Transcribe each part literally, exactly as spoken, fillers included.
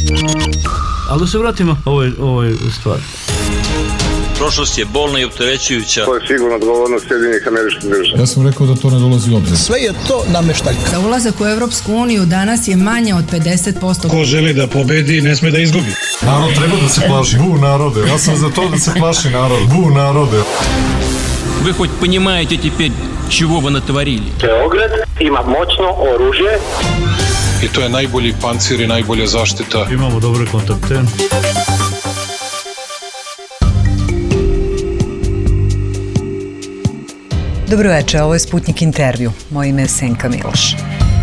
Ali da se vratimo ovoj, ovoj stvari. Prošlost je bolna i opterećujuća. To je sigurno odgovornost Sjedinjenih Američkih Država. Ja sam rekao da to ne dolazi u obzir. Sve je to nameštaljka. Za ulazak u Evropsku uniju danas je manje od pedeset posto. Ko želi da pobedi, ne sme da izgubi. Narod treba da se plaši. Bu narode. Ja sam za to da se plaši narod. Bu narode. Вы хоть понимаете теперь, чего вы натворили? Beograd ima moćno oružje. I to je najbolji pancir i najbolja zaštita. Imamo dobre kontakte. Dobro večer, ovo je Sputnik intervju. Moje ime je Senka Miloš.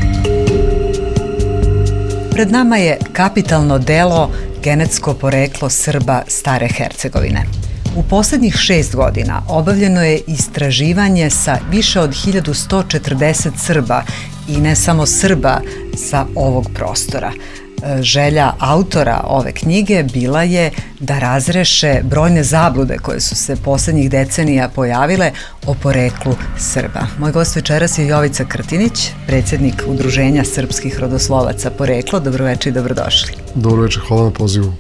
Pred nama je kapitalno delo genetsko poreklo Srba Stare Hercegovine. U poslednjih šest godina obavljeno je istraživanje sa više od hiljadu sto četrdeset Srba i ne samo Srba sa ovog prostora. Želja autora ove knjige bila je da razreše brojne zablude koje su se poslednjih decenija pojavile o poreklu Srba. Moj gost večeras je Jovica Krtinić, predsjednik Udruženja srpskih rodoslovaca Poreklo. Dobro večer i dobrodošli. Dobro večer, hvala na pozivu.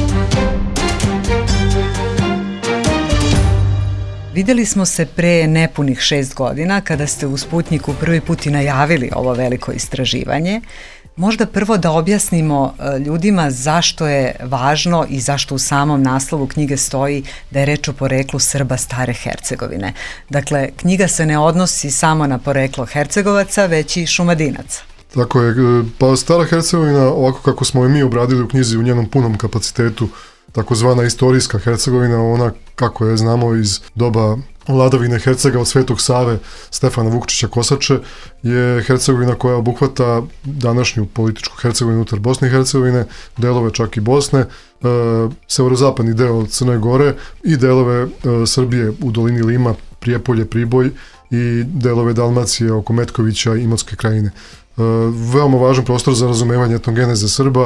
Videli smo se pre nepunih šest godina kada ste u Sputniku prvi put i najavili ovo veliko istraživanje. Možda prvo da objasnimo ljudima zašto je važno i zašto u samom naslovu knjige stoji da je reč o poreklu Srba Stare Hercegovine. Dakle, knjiga se ne odnosi samo na poreklo Hercegovaca, već i Šumadinaca. Tako je, pa Stara Hercegovina, ovako kako smo je mi obradili u knjizi u njenom punom kapacitetu, takozvana istorijska Hercegovina, ona kako je znamo iz doba vladavine Hercega od Svetog Save Stefana Vukčića Kosače, je Hercegovina koja obuhvata današnju političku Hercegovinu unutar Bosne i Hercegovine, delove čak i Bosne, e, severozapadni deo Crne Gore i delove e, Srbije u dolini Lima, Prijepolje, Priboj i delove Dalmacije oko Metkovića i Imotske krajine. E, veoma važan prostor za razumevanje etnogeneze Srba.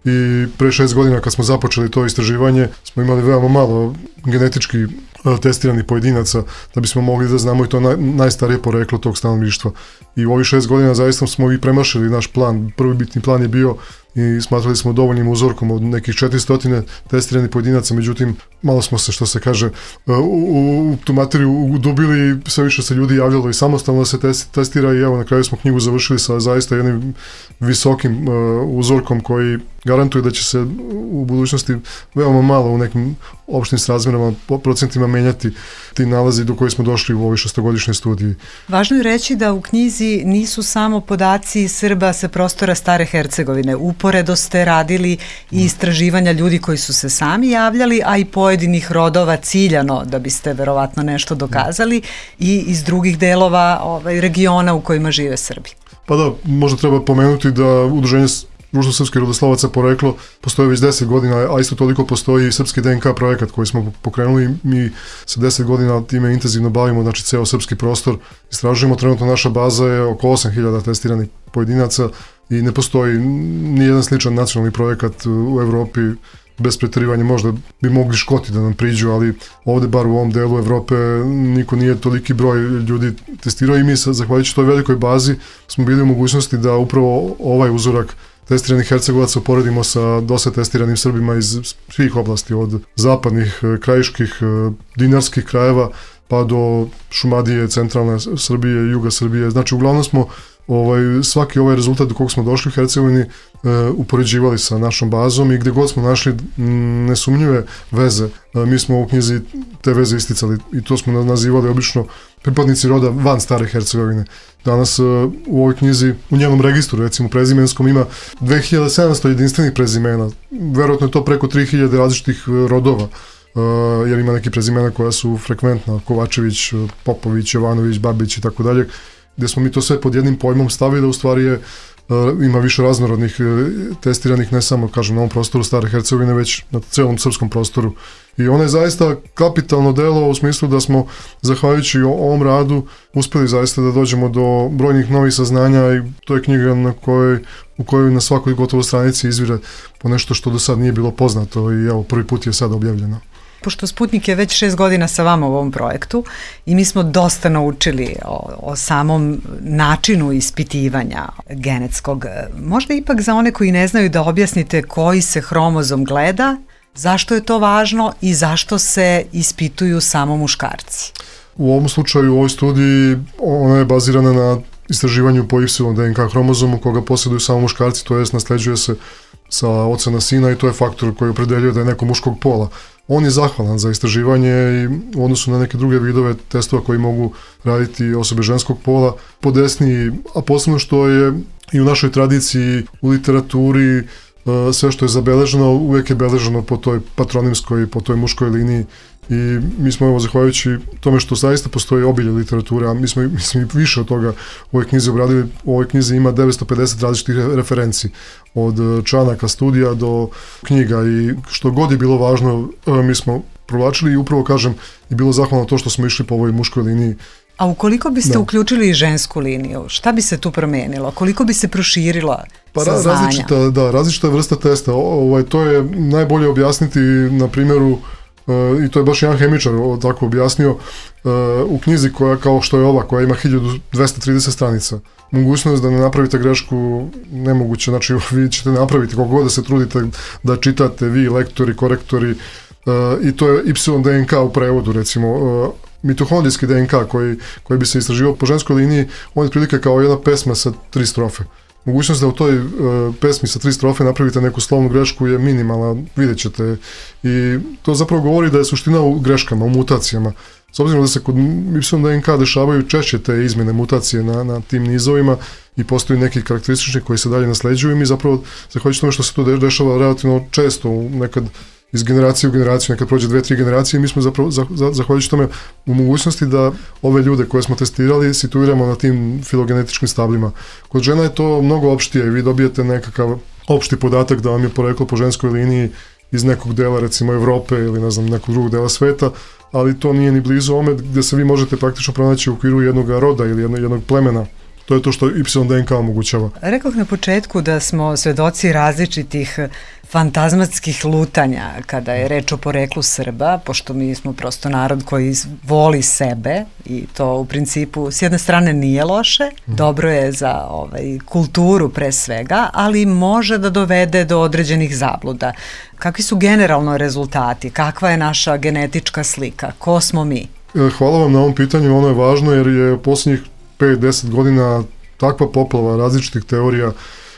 I pre šest godina kad smo započeli to istraživanje smo imali veoma malo genetički testiranih pojedinaca da bismo mogli da znamo i to naj, najstarije poreklo tog stanovništva. I u ovih šest godina zaista smo i premašili naš plan. Prvi bitni plan je bio i smatrali smo dovoljnim uzorkom od nekih četiristo testiranih pojedinaca, međutim malo smo se, što se kaže, u, u, u tu materiju udubili, sve više se ljudi javljalo i samostalno se testira i evo na kraju smo knjigu završili sa zaista jednim visokim uh, uzorkom koji garantuje da će se u budućnosti veoma malo u nekim opštim srazmjerama, procentima menjati ti nalazi do koji smo došli u ovoj šestogodišnjoj studiji. Važno je reći da u knjizi nisu samo podaci Srba sa prostora Stare Hercegovine. Uporedo ste radili i istraživanja ljudi koji su se sami javljali, a i pojedinih rodova ciljano, da biste verovatno nešto dokazali, i iz drugih delova ovaj, regiona u kojima žive Srbi. Pa da, možda treba pomenuti da Udruženje Društvo srpskih rodoslovaca Poreklo postoji već deset godina, a isto toliko postoji i srpski D N K projekat koji smo pokrenuli. Mi sa deset godina time intenzivno bavimo, znači ceo srpski prostor istražujemo. Trenutno naša baza je oko osam hiljada testiranih pojedinaca i ne postoji ni jedan sličan nacionalni projekat u Evropi. Bez preterivanja možda bi mogli Škoti da nam priđu, ali ovde bar u ovom delu Evrope niko nije toliki broj ljudi testirao i mi zahvaljujući toj velikoj bazi smo bili u mogućnosti da upravo ovaj uzorak testiranih Hercegovaca uporedimo sa dosta testiranim Srbima iz svih oblasti, od zapadnih, krajiških, dinarskih krajeva pa do Šumadije, centralne Srbije, juga Srbije. Znači uglavnom smo ovaj, svaki ovaj rezultat do kog smo došli u Hercegovini e, upoređivali sa našom bazom i gde god smo našli m, nesumnjive veze, e, mi smo u knjizi te veze isticali i to smo nazivali obično pripadnici roda van Stare Hercegovine. Danas e, u ovoj knjizi, u njenom registru, recimo prezimenskom, ima dve hiljade sedamsto jedinstvenih prezimena. Verovatno je to preko tri hiljade različitih rodova. Uh, jer ima neki prezimena koja su frekventna, Kovačević, Popović, Jovanović, Babić i tako dalje, gde smo mi to sve pod jednim pojmom stavili da u stvari je, uh, ima više raznorodnih uh, testiranih, ne samo, kažem, na ovom prostoru Stare Hercegovine, već na celom srpskom prostoru. I ono je zaista kapitalno delo u smislu da smo, zahvaljujući ovom radu, uspeli zaista da dođemo do brojnih novih saznanja i to je knjiga na kojoj, u kojoj na svakoj gotovo stranici izvire po nešto što do sad nije bilo poznato i evo, prvi put je sad objavljeno. Pošto Sputnik je već šest godina sa vama u ovom projektu i mi smo dosta naučili o, o samom načinu ispitivanja genetskog. Možda ipak za one koji ne znaju da objasnite koji se hromozom gleda, zašto je to važno i zašto se ispituju samo muškarci? U ovom slučaju, u ovoj studiji, ona je bazirana na istraživanju po Y D N K hromozomu koga posjeduju samo muškarci, to jest nasleđuje se sa oca na sina i to je faktor koji opredeljuje da je neko muškog pola. On je zahvalan za istraživanje i u odnosu na neke druge vidove testova koji mogu raditi osobe ženskog pola podesniji, a posebno što je i u našoj tradiciji, u literaturi, sve što je zabeleženo uvijek je beleženo po toj patronimskoj, po toj muškoj liniji i mi smo evo zahvaljujući tome što zaista postoji obilje literature, a mi smo, mi smo i više od toga u ovoj knjizi obradili. U ovoj knjizi ima devetsto pedeset različitih referenci od članaka, studija do knjiga i što god je bilo važno mi smo provlačili i upravo kažem je bilo zahvalno to što smo išli po ovoj muškoj liniji. A ukoliko biste da. uključili i žensku liniju, šta bi se tu promenilo? Koliko bi se proširila pa, saznanja? Različita, da, različita vrsta testa. Ovaj, to je najbolje objasniti na primjeru, uh, i to je baš jedan hemičar tako objasnio, uh, u knjizi koja kao što je ova, koja ima hiljadu dvesta trideset stranica. Mogućnost da ne napravite grešku nemoguće, znači vi ćete napraviti koliko god da se trudite da čitate vi, lektori, korektori, uh, i to je Y D N K u prevodu recimo. Uh, mitohondrijski D N K koji, koji bi se istraživao po ženskoj liniji, on je prilike kao jedna pesma sa tri strofe. Mogućnost da u toj uh, pesmi sa tri strofe napravite neku slovnu grešku je minimalna, vidjet ćete. I to zapravo govori da je suština u greškama, u mutacijama. S obzirom da se kod Y D N K dešavaju češće te izmjene mutacije na, na tim nizovima i postoji neki karakteristični koji se dalje nasleđuju i mi zapravo, zahvaljujući tome što se to dešava relativno često, nekad iz generacije u generaciju, nekad prođe dve, tri generacije i mi smo zapravo, zahvaljujući tome u mogućnosti da ove ljude koje smo testirali situiramo na tim filogenetičkim stablima. Kod žena je to mnogo opštije i vi dobijete nekakav opšti podatak da vam je poreklo po ženskoj liniji iz nekog dela, recimo Evrope ili ne znam, nekog drugog dela sveta, ali to nije ni blizu ome gdje se vi možete praktično pronaći u okviru jednog roda ili jednog, jednog plemena. To je to što Y D N K omogućava. Rekoh na početku da smo svedoci različitih fantazmatskih lutanja kada je reč o poreklu Srba, pošto mi smo prosto narod koji voli sebe i to u principu s jedne strane nije loše, mm. dobro je za ovaj, kulturu pre svega, ali može da dovede do određenih zabluda. Kakvi su generalno rezultati? Kakva je naša genetička slika? Ko smo mi? Hvala vam na ovom pitanju, ono je važno jer je posljednjih pet do deset godina takva poplava različitih teorija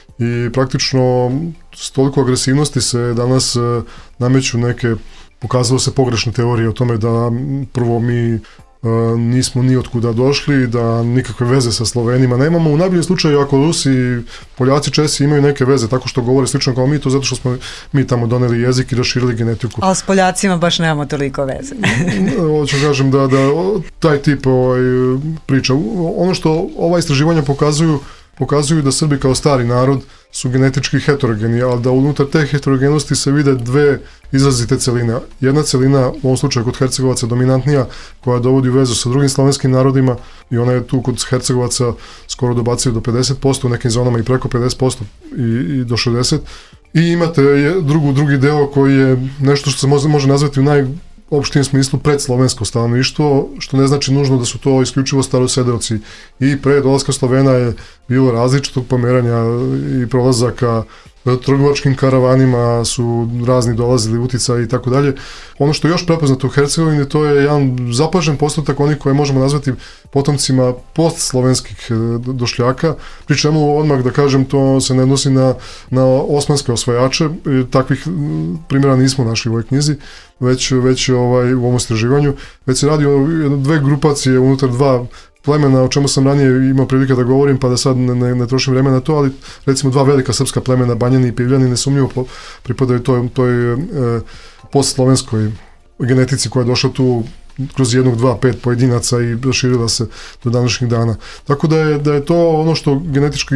i praktično s toliko agresivnosti se danas nameću neke, pokazalo se pogrešne teorije o tome da prvo mi nismo ni otkuda došli, da nikakve veze sa Slovenima nemamo. U najboljem slučaju ako Rusi, Poljaci, Česi imaju neke veze tako što govore slično kao mi, to zato što smo mi tamo doneli jezik i raširili genetiku. Ali s Poljacima baš nemamo toliko veze. Hoću kažem da, da taj tip ovaj, priča. Ono što ova istraživanja pokazuju, pokazuju da Srbi kao stari narod su genetički heterogeni, ali da unutar te heterogenosti se vide dve izrazite celine. Jedna celina, u ovom slučaju kod Hercegovaca dominantnija, koja dovodi u vezu sa drugim slovenskim narodima i ona je tu kod Hercegovaca skoro dobacaju do pedeset posto, u nekim zonama i preko pedeset posto i, i do šezdeset posto. I imate drugu, drugi deo koji je nešto što se može, može nazvati u naj opštijem smislu predslovensko stanovništvo, što ne znači nužno da su to isključivo starosedeoci. I pre dolaska Slovena je bilo različitog pomeranja i prolazaka, trgovačkim karavanima su razni dolazili uticaji i tako dalje. Ono što je još prepoznato u Hercegovini, to je jedan zapažen postotak onih koje možemo nazvati potomcima postslovenskih došljaka, pri čemu odmah da kažem to se ne odnosi na, na osmanske osvajače, takvih primjera nismo našli u ovoj knjizi, već, već ovaj, u ovom istraživanju, već se radi o dve grupacije unutar dva plemena, o čemu sam ranije imao prilike da govorim, pa da sad ne, ne, ne trošim vreme na to, ali recimo dva velika srpska plemena, Banjani i Pivljani, nesumnjivo po, pripadaju toj, toj e, postslovenskoj genetici koja je došla tu kroz jednog, dva, pet pojedinaca i proširila se do današnjih dana. Tako da je, da je to ono što genetički e,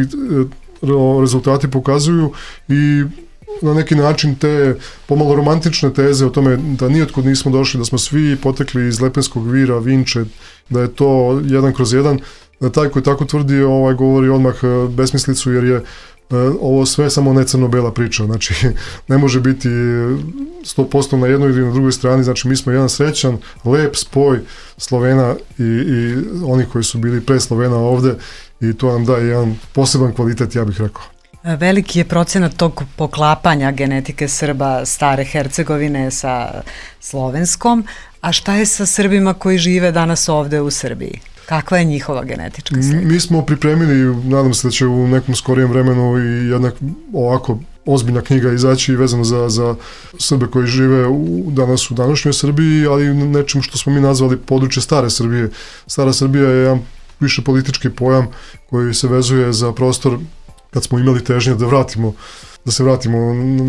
rezultati pokazuju i na neki način te pomalo romantične teze o tome da nijotkud nismo došli, da smo svi potekli iz Lepenskog vira, Vinče, da je to jedan kroz jedan, taj koji tako tvrdi ovaj, govori odmah besmislicu, jer je ovo sve samo ne crno-bela priča, znači ne može biti sto posto na jednoj ili na drugoj strani, znači mi smo jedan srećan, lep spoj Slovena i, i oni koji su bili pre Slovena ovde i to nam daje jedan poseban kvalitet, ja bih rekao. Veliki je procenat tog poklapanja genetike Srba stare Hercegovine sa slovenskom, a šta je sa Srbima koji žive danas ovde u Srbiji? Kakva je njihova genetička slika? Mi smo pripremili, nadam se da će u nekom skorijem vremenu i jedna ovako ozbiljna knjiga izaći vezano za, za Srbe koji žive u, danas u današnjoj Srbiji, ali nečim što smo mi nazvali područje stare Srbije. Stara Srbija je jedan više politički pojam koji se vezuje za prostor kad smo imali težnje da vratimo da se vratimo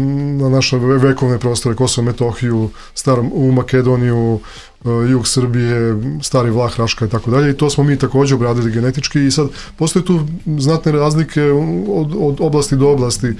na naše vekovne prostore, Kosovo, Metohiju, starom, u Makedoniju, jug Srbije, stari Vlah, Raška i tako dalje, i to smo mi takođe obradili genetički i sad postoje tu znatne razlike od, od oblasti do oblasti,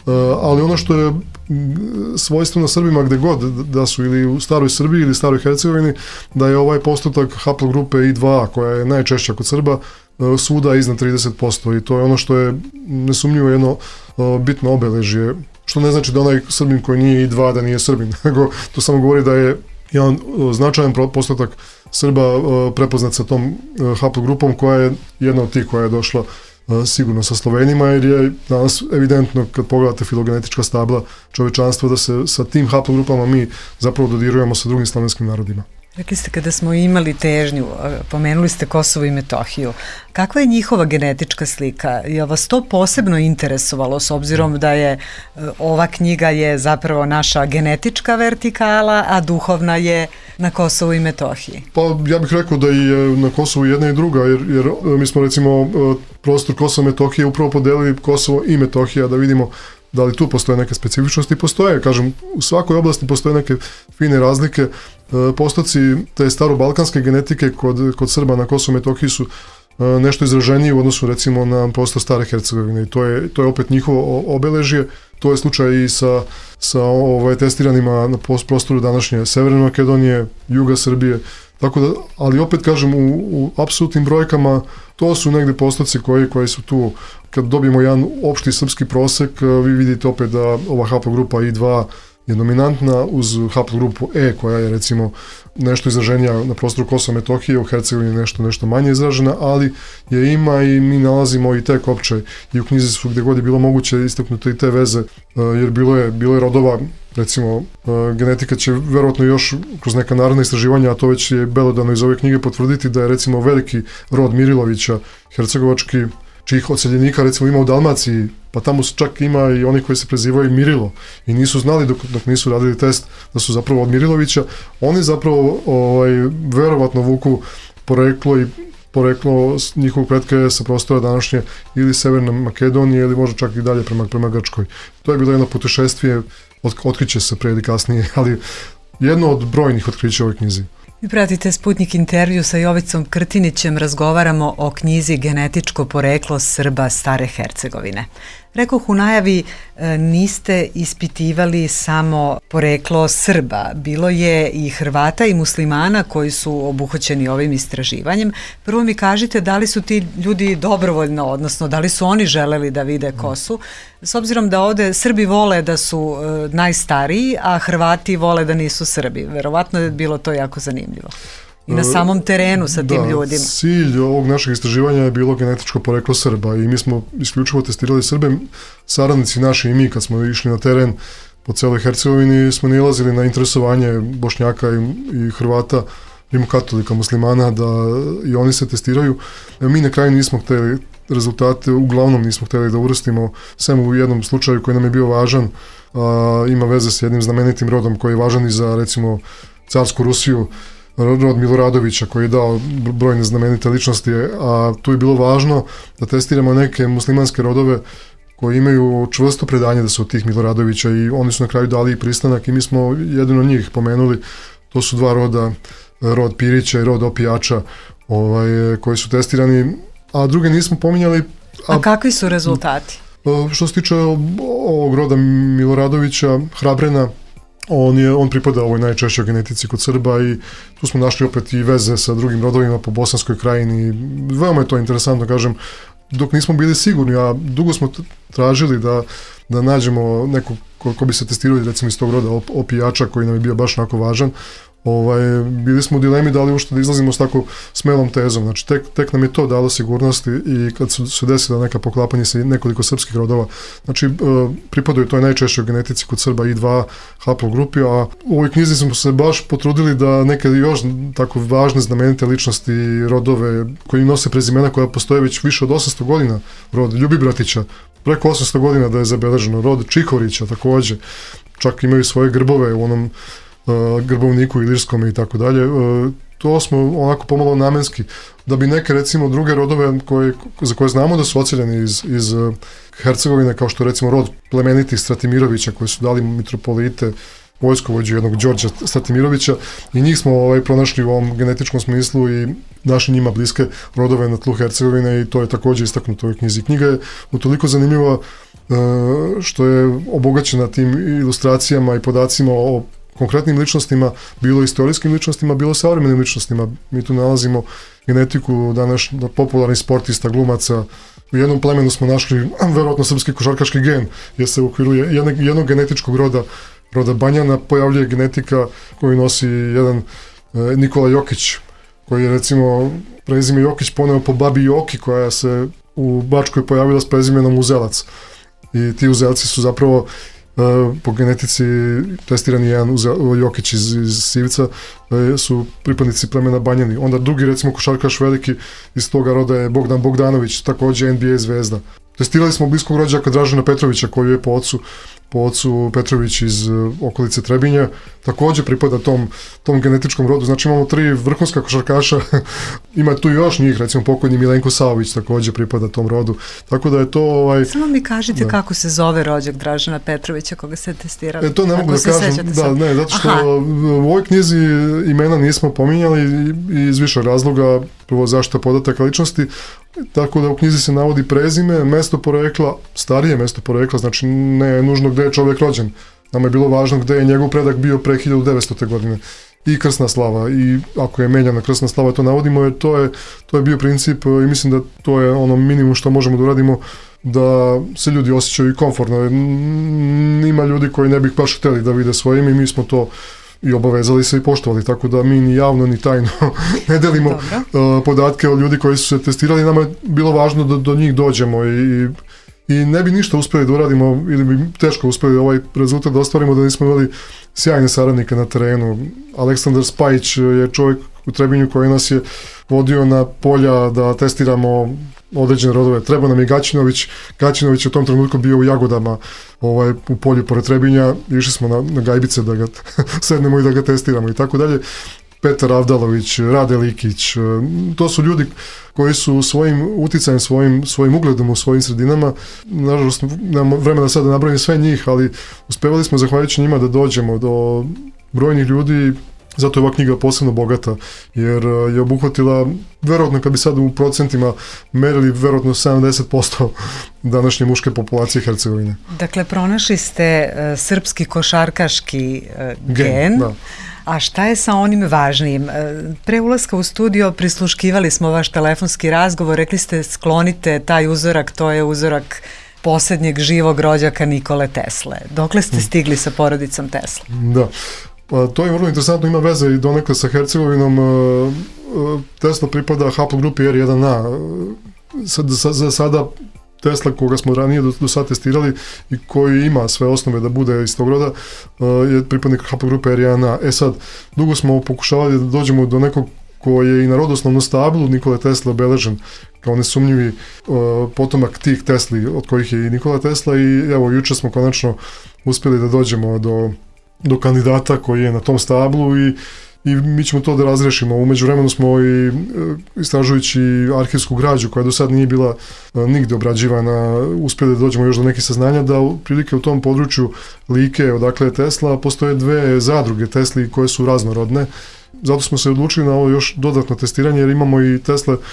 ali ono što je svojstveno Srbima gde god da su ili u staroj Srbiji ili staroj Hercegovini, da je ovaj postotak haplogrupe I dva koja je najčešća kod Srba svuda iznad trideset posto i to je ono što je nesumnjivo jedno bitno obeležje, što ne znači da onaj Srbin koji nije I dva da nije Srbin, nego to samo govori da je jedan značajan postotak Srba prepoznat sa tom haplogrupom koja je jedna od tih koja je došla sigurno sa Slovenima, jer je danas evidentno kad pogledate filogenetička stabla čovečanstva da se sa tim haplogrupama mi zapravo dodirujemo sa drugim slavenskim narodima. Rekli ste kada smo imali težnju, pomenuli ste Kosovo i Metohiju. Kakva je njihova genetička slika? Je vas to posebno interesovalo s obzirom da je ova knjiga je zapravo naša genetička vertikala, a duhovna je na Kosovu i Metohiji? Pa ja bih rekao da je na Kosovu jedna i druga, jer, jer mi smo recimo prostor Kosova i Metohije upravo podelili Kosovo i Metohija da vidimo da li tu postoje neke specifičnosti. Postoje, kažem, u svakoj oblasti postoje neke fine razlike. Postoci te starobalkanske genetike kod, kod Srba na Kosovu i Metohiji su nešto izraženiji u odnosu recimo na prostor stare Hercegovine i to je, to je opet njihovo obeležje. To je slučaj i sa, sa ovaj, testiranima na prostoru današnje Severne Makedonije, juga Srbije. Tako da, ali opet kažem, u, u apsolutnim brojkama to su negde postoci koji, koji su tu, kad dobijemo jedan opšti srpski prosek, vi vidite opet da ova haplogrupa I dva je dominantna uz haplogrupu E koja je recimo nešto izraženija na prostoru Kosova i Metohije, u Hercegovini nešto nešto manje izražena, ali je ima i mi nalazimo i te kopčaj i u knjizi su gde god je bilo moguće istaknuti i te veze, jer bilo je, bilo je rodova, recimo genetika će verovatno još kroz neka narodna istraživanja, a to već je belodano iz ove knjige potvrditi da je recimo veliki rod Mirilovića, hercegovački, čijih odseljenika recimo ima u Dalmaciji, pa tamo čak ima i oni koji se prezivaju Mirilo i nisu znali dok, dok nisu radili test da su zapravo od Mirilovića. Oni zapravo ovaj, verovatno vuku poreklo i poreklo njihovog pretka je sa prostora današnje ili Severne Makedonije ili možda čak i dalje prema, prema Grčkoj. To je bilo jedno putešestvije, od, otkriće se pre ili kasnije, ali jedno od brojnih otkrića u ovoj knjizi. Vi pratite Sputnik intervju sa Jovicom Krtinićem, razgovaramo o knjizi Genetičko poreklo Srba stare Hercegovine. Rekoh u najavi, niste ispitivali samo poreklo Srba, bilo je i Hrvata i muslimana koji su obuhvaćeni ovim istraživanjem. Prvo mi kažite da li su ti ljudi dobrovoljno, odnosno da li su oni želeli da vide ko su, s obzirom da ovde Srbi vole da su najstariji, a Hrvati vole da nisu Srbi. Verovatno je bilo to jako zanimljivo. I na samom terenu sa tim da, ljudima. Cilj ovog našeg istraživanja je bilo genetičko poreklo Srba i mi smo isključivo testirali Srbe. Saradnici naši i mi kad smo išli na teren po celoj Hercegovini smo nalazili na interesovanje Bošnjaka i, i Hrvata, rimokatolika, muslimana da i oni se testiraju. Mi na kraju nismo hteli rezultate, uglavnom nismo hteli da uvrstimo, sem u jednom slučaju koji nam je bio važan, a, ima veze s jednim znamenitim rodom koji je važan i za recimo carsku Rusiju, rod Miloradovića koji je dao brojne znamenite ličnosti, a tu je bilo važno da testiramo neke muslimanske rodove koji imaju čvrsto predanje da su od tih Miloradovića i oni su na kraju dali i pristanak i mi smo jedino njih pomenuli. To su dva roda, rod Pirića i rod Opijača ovaj, koji su testirani, a druge nismo pominjali. A, a kakvi su rezultati? Što se tiče ovog roda Miloradovića, Hrabrena, on, je, on pripada ovoj najčešćoj genetici kod Srba i tu smo našli opet i veze sa drugim rodovima po Bosanskoj krajini. Veoma je to interesantno, kažem, dok nismo bili sigurni, a dugo smo tražili da, da nađemo nekog ko, ko bi se testirali recimo iz tog roda opijača koji nam je bio baš onako važan. Ovaj, bili smo u dilemi da li uopšte da izlazimo s tako smelom tezom, znači tek, tek nam je to dalo sigurnosti i kad su se desila neka poklapanja sa nekoliko srpskih rodova, znači e, pripadaju toj najčešćoj genetici kod Srba i dva haplogrupi, a u ovoj knjizi smo se baš potrudili da neke još tako važne znamenite ličnosti, rodove koji nose prezimena koja postoje već više od osamsto godina, rod Ljubibratića, preko osamsto godina da je zabeleženo, rod Čihorića takođe, čak imaju svoje grbove u onom grbovniku ilirskom i tako dalje. To smo onako pomalo namenski, da bi neke recimo druge rodove koje, za koje znamo da su oceljeni iz, iz Hercegovine, kao što recimo rod plemenitih Stratimirovića koji su dali mitropolite vojskovođu jednog Đorđa Stratimirovića i njih smo ovaj, pronašli u ovom genetičkom smislu i našli njima bliske rodove na tlu Hercegovine i to je takođe istaknuto u ovoj knjizi. Knjiga je utoliko zanimljiva što je obogaćena tim ilustracijama i podacima o konkretnim ličnostima, bilo istorijskim ličnostima, bilo savremenim ličnostima. Mi tu nalazimo genetiku danas popularnih sportista, glumaca. U jednom plemenu smo našli verovatno srpski košarkaški gen, jer se u okviru jednog, jednog genetičkog roda, roda Banjana, pojavljuje genetika koju nosi jedan e, Nikola Jokić, koji je recimo prezime Jokić poneo po babi Joki, koja se u Bačkoj pojavila s prezimenom Uzelac. I ti Uzelci su zapravo po genetici testirani jedan Jokić iz, iz Sivca, su pripadnici plemena Banjani. Onda drugi recimo košarkaš veliki iz toga roda je Bogdan Bogdanović, takođe N B A zvezda. Testirali smo bliskog rođaka Dražena Petrovića koji je po ocu po ocu Petrović iz okolice Trebinja, takođe pripada tom, tom genetičkom rodu, znači imamo tri vrhunska košarkaša, ima tu još njih, recimo pokojni Milenko Savović takođe pripada tom rodu, tako da je to... Ovaj, Samo mi kažite da. Kako se zove rođak Dražena Petrovića koga ste testirali? E, to ne mogu da kažem, da, ne, zato što Aha. u ovoj knjizi imena nismo pominjali i iz više razloga, prvo zaštita podataka ličnosti, tako da u knjizi se navodi prezime, mesto porekla, starije mesto porekla, znači ne nužno gde je čovjek rođen. Nama je bilo važno gde je njegov predak bio pre hiljadu devetstote. godine. I krsna slava, i ako je menjana krsna slava, to navodimo, jer to je, to je bio princip i mislim da to je ono minimum što možemo da uradimo, da se ljudi osjećaju i komfortno. Ima ljudi koji ne bih baš hteli da vide svoje ime i mi smo to i obavezali se i poštovali, tako da mi ni javno ni tajno ne delimo uh, podatke o ljudi koji su se testirali, nama je bilo važno da do njih dođemo i, i ne bi ništa uspeli da uradimo ili bi teško uspeli ovaj rezultat da ostvarimo da nismo imali sjajne saradnike na terenu. Aleksandar Spajić je čovjek u Trebinju koji nas je vodio na polja da testiramo određene rodove. Treba nam je Gaćinović. Gaćinović je u tom trenutku bio u Jagodama, ovaj, u polju pored Trebinja. Išli smo na, na gajbice da ga sednemo i da ga testiramo i tako dalje. Petar Avdalović, Rade Likić, to su ljudi koji su svojim uticajem, svojim, svojim ugledom u svojim sredinama, nažalost nemamo vremena sad da nabrojim sve njih, ali uspevali smo zahvaljujući njima da dođemo do brojnih ljudi. Zato je ova knjiga posebno bogata, jer je obuhvatila, verovatno kad bi sad u procentima merili, verovatno sedamdeset posto današnje muške populacije Hercegovine. Dakle, pronašli ste uh, srpski košarkaški uh, gen, gen da. A šta je sa onim važnijim? Pre ulaska u studio prisluškivali smo vaš telefonski razgovor, rekli ste sklonite taj uzorak, to je uzorak posljednjeg živog rođaka Nikole Tesle. Dokle ste stigli sa porodicom Tesla? Da. Pa, to je vrlo interesantno, ima veze i donekle sa Hercegovinom. Tesla pripada haplogrupi R jedan A. Za, za sada Tesla koga smo ranije do, do sad testirali i koji ima sve osnove da bude iz tog roda je pripadnik haplogrupe R jedan A. E sad, dugo smo pokušavali da dođemo do nekog ko je i na rodoslovnom stablu Nikole Tesla obeležen kao nesumnjivi uh, potomak tih Tesli od kojih je i Nikola Tesla i evo juče smo konačno uspjeli da dođemo do do kandidata koji je na tom stablu i, i mi ćemo to da razrešimo. U međuvremenu smo i istražujući arhivsku građu koja do sad nije bila nigde obrađivana, uspjeli da dođemo još do nekih saznanja da prilike u tom području Like, odakle je Tesla, postoje dve zadruge Tesli koje su raznorodne. Zato smo se odlučili na ovo još dodatno testiranje jer imamo i Tesle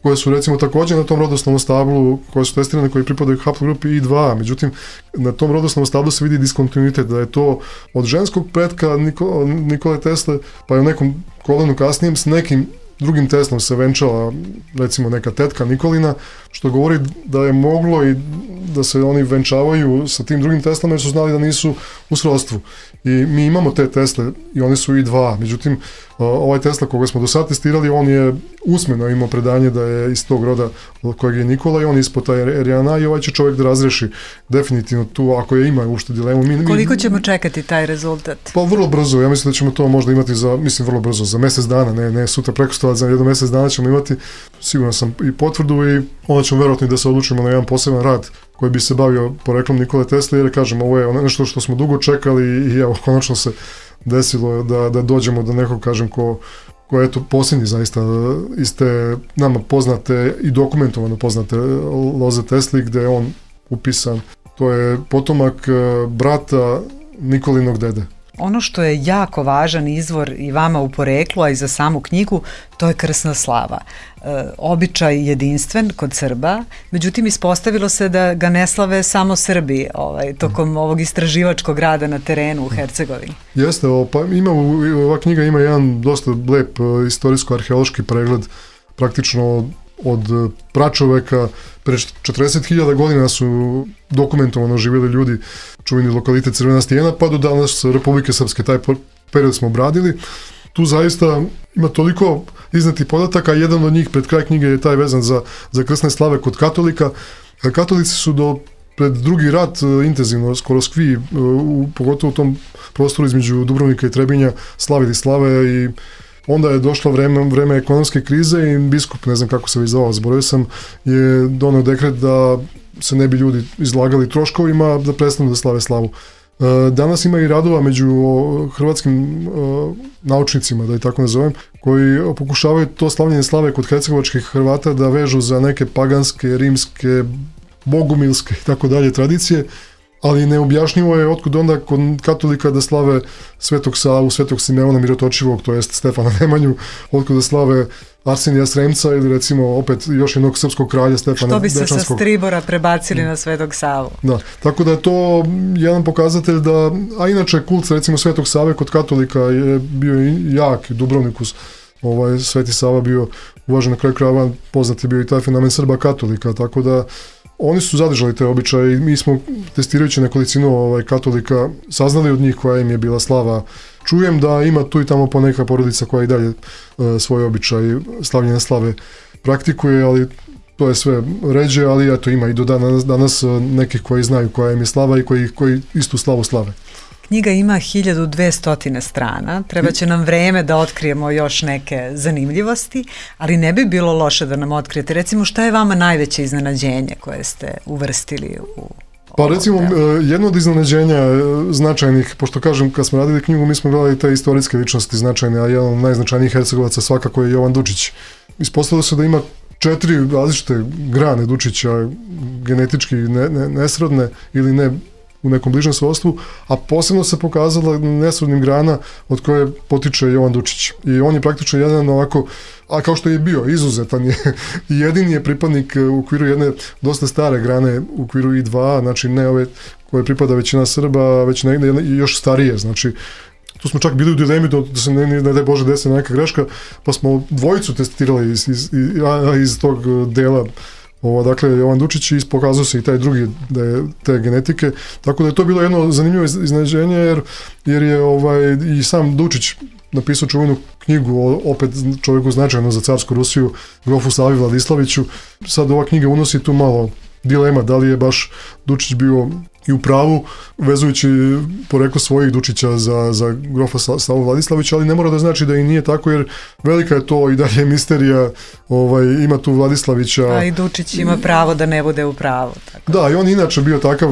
koje su recimo također na tom rodoslovnom stablu, koje su testirane, koji pripadaju haplogrupi I dva, međutim na tom rodoslovnom stablu se vidi diskontinuitet, da je to od ženskog pretka Niko, Nikole Tesle, pa je u nekom kolenu kasnijem s nekim drugim Teslom se venčala recimo neka tetka Nikolina, što govori da je moglo i da se oni venčavaju sa tim drugim Teslama jer su znali da nisu u srodstvu. I mi imamo te Tesle i oni su I dva, međutim ovaj Tesla koga smo do sad testirali, on je usmeno imao predanje da je iz tog roda od kojeg je Nikola i on je ispod taj Ariana i ovaj će čovjek da razreši definitivno tu, ako je ima ušte dilemu. Mi, Koliko ćemo čekati taj rezultat? Pa vrlo brzo, ja mislim da ćemo to možda imati za, mislim vrlo brzo, za mjesec dana, ne, ne sutra prekostovac, za jedno mjesec dana ćemo imati, sigurno sam i potvrdu i onda ćemo vjerojatno da se odlučimo na jedan poseban rad koji bi se bavio poreklom Nikole Tesle, jer kažem, ovo je nešto što smo dugo čekali i evo, konačno se desilo da, da dođemo do nekog, kažem, ko, ko je to posljednji zaista iz te nama poznate i dokumentovano poznate loze Tesli gdje je on upisan. To je potomak brata Nikolinog dede. Ono što je jako važan izvor i vama u poreklu, a i za samu knjigu, to je krsna slava. E, običaj jedinstven kod Srba, međutim ispostavilo se da ga ne slave samo Srbi ovaj, tokom ovog istraživačkog rada na terenu u Hercegovini. Jeste, o, pa ima, ova knjiga ima jedan dosta lep istorijsko-arheološki pregled, praktično od pračoveka, pre četrdeset hiljada godina su dokumentovano živjeli ljudi, čuveni lokalitet Crvena stijena, pa do danas Republike Srpske, taj period smo obradili. Tu zaista ima toliko iznetih podataka, jedan od njih pred kraj knjige je taj vezan za, za krsne slave kod katolika. Katolici su do pred drugi rat intenzivno, skoro skvi, u, pogotovo u tom prostoru između Dubrovnika i Trebinja, slavili slave i onda je došlo vreme, vreme ekonomske krize i biskup, ne znam kako se već zvao, zaboravio sam, je donio dekret da se ne bi ljudi izlagali troškovima, da prestanu da slave slavu. Danas ima i radova među hrvatskim naučnicima, da i tako nazovem, koji pokušavaju to slavljenje slave kod hercegovačkih Hrvata da vežu za neke paganske, rimske, bogumilske i tako dalje tradicije, ali neobjašnjivo je otkud onda kod katolika da slave Svetog Savu, Svetog Simeona Mirotočivog, to jest Stefana Nemanju, otkud da slave Arsenija Sremca ili recimo opet još jednog srpskog kralja Stefana Dečanskog. Što bi se Dečanskog. Sa Stribora prebacili mm. na Svetog Savu. Da, tako da je to jedan pokazatelj da, a inače kult recimo Svetog Save kod katolika je bio jak, Dubrovnikus, ovaj, Sveti Sava bio uvažen, na kraju krajeva poznat je bio i taj fenomen Srba katolika, tako da oni su zadržali te običaje i mi smo testirajući nekolicinu ovaj, katolika saznali od njih koja im je bila slava. Čujem da ima tu i tamo poneka porodica koja i dalje e, svoj običaj slavljene slave praktikuje, ali to je sve ređe, ali eto ima i do danas, danas nekih koji znaju koja im je slava i koji, koji istu slavu slave. Knjiga ima hiljadu dvesta strana, treba će nam vreme da otkrijemo još neke zanimljivosti, ali ne bi bilo loše da nam otkrijete. Recimo, šta je vama najveće iznenađenje koje ste uvrstili u... Pa recimo, jedno od iznenađenja značajnih, pošto kažem, kad smo radili knjigu, mi smo gledali te istorijske ličnosti značajne, a jedan od najznačajnijih Hercegovaca svakako je Jovan Dučić. Ispostavilo se da ima četiri različite grane Dučića, genetički ne, ne, nesrodne ili ne u nekom bližem srodstvu, a posebno se pokazala nesrodnim grana od koje potiče Jovan Dučić. I on je praktično jedan ovako, a kao što je bio, izuzetan je, i jedini je pripadnik u okviru jedne dosta stare grane, u okviru I dva, znači ne ove koje pripada većina Srba, već negdje još starije, znači tu smo čak bili u dilemi da, da se ne, ne, ne daj Bože desi neka greška, pa smo dvojicu testirali iz, iz, iz, iz tog dela. Ovo, dakle, Jovan Dučić i pokazao se i taj drugi da je te genetike, tako da je to bilo jedno zanimljivo iznenađenje jer, jer je ovaj, i sam Dučić napisao čuvenu knjigu, opet čovjeku značajno za carsku Rusiju, grofu Savi Vladislaviću. Sad ova knjiga unosi tu malo dilema, da li je baš Dučić bio i u pravu, vezujući poreklo svojih Dučića za, za grofa Savu Vladislavića, ali ne mora da znači da i nije tako, jer velika je to i dalje misterija, ovaj, ima tu Vladislavića. A i Dučić ima pravo da ne bude u pravu. Tako. Da, i on inače bio takav,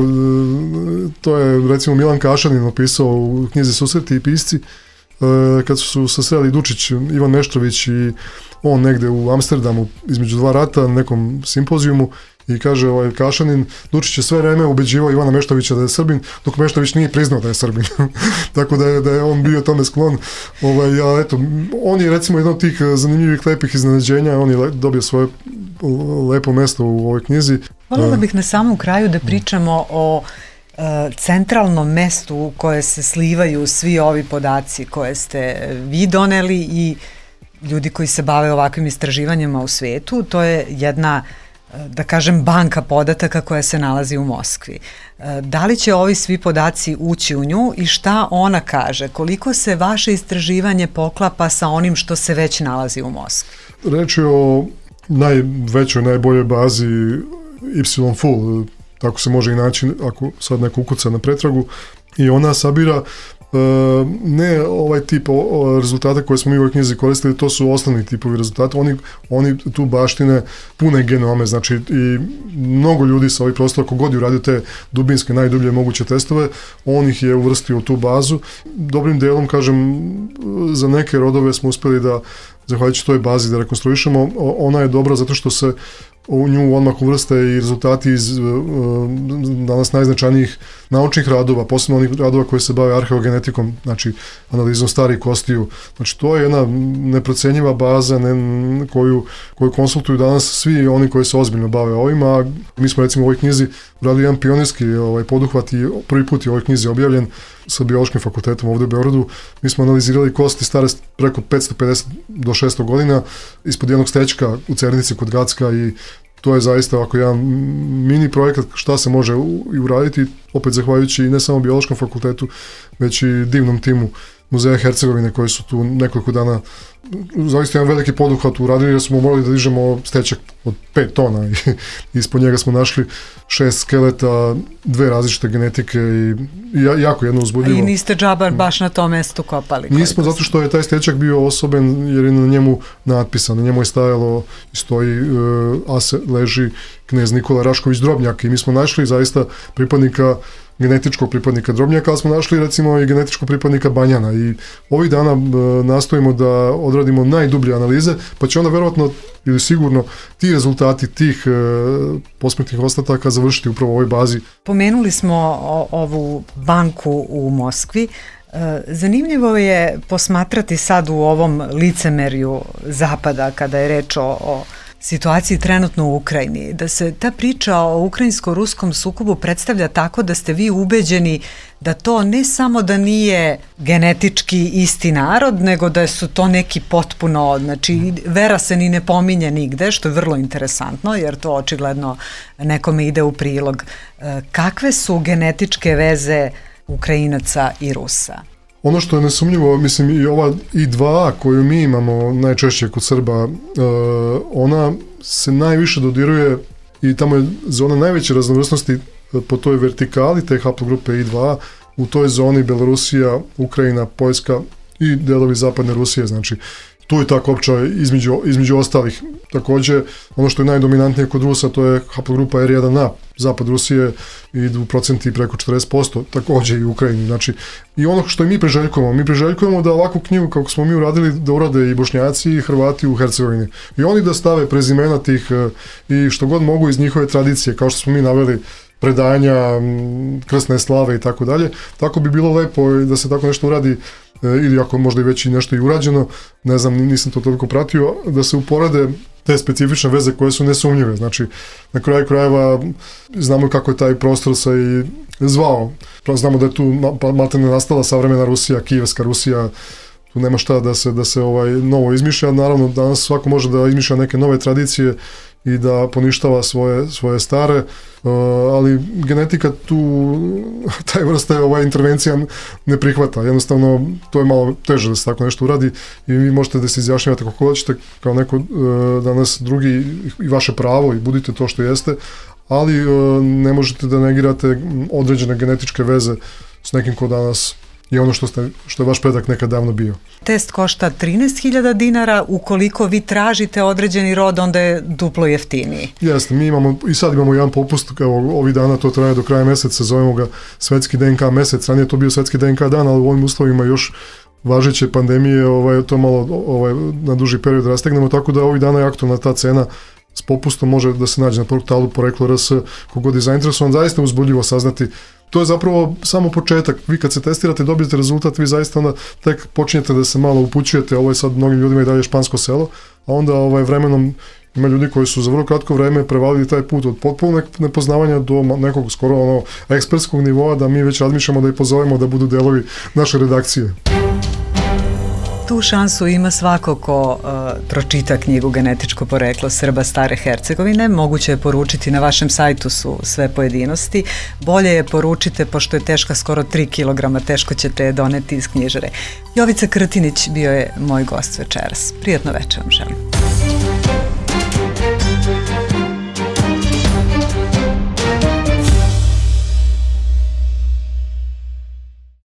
to je recimo Milan Kašanin opisao u knjizi Susreti i pisci, kad su se sreli Dučić, Ivan Meštrović i on negde u Amsterdamu između dva rata na nekom simpozijumu. I kaže ovaj Kašanin, Dučić je sve vreme ubeđivao Ivana Meštovića da je Srbin, dok Meštović nije priznao da je Srbin. Tako da je, da je on bio tome sklon. Ovaj, a eto, on je recimo jedan od tih zanimljivih lepih iznenađenja, on je dobio svoje lepo mesto u ovoj knjizi. Voljela bih na samom kraju da pričamo o e, centralnom mestu u koje se slivaju svi ovi podaci koje ste vi doneli i ljudi koji se bave ovakvim istraživanjima u svetu. To je jedna, da kažem, banka podataka koja se nalazi u Moskvi. Da li će ovi svi podaci ući u nju i šta ona kaže? Koliko se vaše istraživanje poklapa sa onim što se već nalazi u Moskvi? Reč je o najvećoj, najboljoj bazi Y full, tako se može i naći ako sad neko ukuca na pretragu, i ona sabira Uh, ne ovaj tip o, o, rezultata koje smo mi u ovoj knjizi koristili, to su osnovni tipovi rezultata, oni, oni tu baštine pune genome, znači i mnogo ljudi sa ovih prostora, kogod je uradio te dubinske, najdublje moguće testove, on ih je uvrstio u tu bazu. Dobrim delom, kažem, za neke rodove smo uspeli da, zahvaljujući toj bazi, da rekonstruišemo. Ona je dobra zato što se u nju odmah uvrste i rezultati iz uh, danas najznačajnijih naučnih radova, posebno onih radova koji se bave arheogenetikom, znači analizom starih kostiju. Znači to je jedna neprocenjiva baza ne, koju, koju konsultuju danas svi oni koji se ozbiljno bave ovim, a mi smo recimo u ovoj knjizi uradili jedan pionirski ovaj, poduhvat i prvi put je u ovoj knjizi objavljen sa Biološkim fakultetom ovdje u Beogradu. Mi smo analizirali kosti stare preko petsto pedeset do šesto godina ispod jednog stečka u Cernici kod Gacka i to je zaista ovako jedan mini projekat šta se može i uraditi, opet zahvaljujući ne samo Biološkom fakultetu, već i divnom timu Muzeja Hercegovine koji su tu nekoliko dana zaista jedan veliki poduhvat uradili, jer smo morali da dižemo stečak od pet tona i ispod njega smo našli šest skeleta, dve različite genetike i, i jako jedno uzbudljivo. I niste džabar baš na tom mestu kopali? Nismo, zato što je taj stečak bio osoben jer je na njemu natpisan, na njemu je stajalo i stoji uh, Ase leži knez Nikola Rašković Drobnjak i mi smo našli zaista pripadnika genetičkog pripadnika Drobnjaka, ali smo našli recimo i genetičkog pripadnika Banjana i ovih dana e, nastojimo da odradimo najdublje analize, pa će onda verovatno ili sigurno ti rezultati tih e, posmrtnih ostataka završiti upravo u ovoj bazi. Pomenuli smo o, ovu banku u Moskvi. E, zanimljivo je posmatrati sad u ovom licemerju Zapada kada je reč o, o situaciji trenutno u Ukrajini, da se ta priča o ukrajinsko-ruskom sukobu predstavlja tako da ste vi ubeđeni da to ne samo da nije genetički isti narod, nego da su to neki potpuno, znači vera se ni ne pominje nigde, što je vrlo interesantno, jer to očigledno nekome ide u prilog. Kakve su genetičke veze Ukrajinaca i Rusa? Ono što je nesumnjivo, mislim i ova I dva A koju mi imamo najčešće kod Srba, ona se najviše dodiruje i tamo je zona najveće raznovrsnosti po toj vertikali te haplogrupe I dva A, u toj zoni Belorusija, Ukrajina, Poljska i delovi zapadne Rusije, znači tu je ta kopča između, između ostalih. Također, ono što je najdominantnije kod Rusa, to je haplogrupa R jedan A, zapad Rusije, idu procenti preko četrdeset posto, također i u Ukrajini. Znači, i ono što i mi priželjkujemo, mi priželjkujemo da ovakvu knjigu, kako smo mi uradili, da urade i Bošnjaci i Hrvati u Hercegovini. I oni da stave prezimena tih i što god mogu iz njihove tradicije, kao što smo mi naveli, predanja, krsne slave i tako dalje. Tako bi bilo lepo da se tako nešto uradi, ili ako možda i već i nešto i urađeno, ne znam, nisam to toliko pratio, da se uporede te specifične veze koje su nesumnjive. Znači, na kraju krajeva znamo kako je taj prostor se i zvao. Znamo da je tu maltene nastala savremena Rusija, Kijevska Rusija, tu nema šta da se, da se ovaj novo izmišlja. Naravno, danas svako može da izmišlja neke nove tradicije i da poništava svoje, svoje stare, uh, ali genetika tu, taj vrsta ovaj, intervencija ne prihvata. Jednostavno, to je malo teže da se tako nešto uradi i vi možete da se izjašnjavate kako hoćete, kao neko uh, danas drugi i vaše pravo i budite to što jeste, ali uh, ne možete da negirate određene genetičke veze s nekim ko danas je ono što, ste, što je vaš predak nekad davno bio. Test košta trinaest hiljada dinara, ukoliko vi tražite određeni rod, onda je duplo jeftiniji. Jeste, mi imamo, i sad imamo jedan popust, evo, ovih dana to traje do kraja meseca, zovemo ga Svetski D N K mesec, ranije je to bio Svetski D N K dan, ali u ovim uslovima još važeće pandemije, ovaj, to malo ovaj, na duži period rastegnemo, tako da ovih dana je aktualna ta cena s popustom, može da se nađe na portalu Poreklo R S, kogod je zainteresovan, zaista uzbudljivo saznati. To je zapravo samo početak. Vi kad se testirate, dobijete rezultat, vi zaista onda tek počinjete da se malo upućujete, ovo je sad mnogim ljudima i dalje špansko selo, a onda ovaj, vremenom Ima ljudi koji su za vrlo kratko vreme prevalili taj put od potpunog nepoznavanja do nekog skoro ono ekspertskog nivoa da mi već razmišljamo da ih pozovemo da budu delovi naše redakcije. Tu šansu ima svako ko uh, pročita knjigu Genetičko poreklo Srba Stare Hercegovine. Moguće je poručiti, na vašem sajtu su sve pojedinosti. Bolje je poručite, pošto je teška skoro tri kilograma, teško ćete je doneti iz knjižare. Jovica Krtinić bio je moj gost večeras. Prijatno večer vam želim.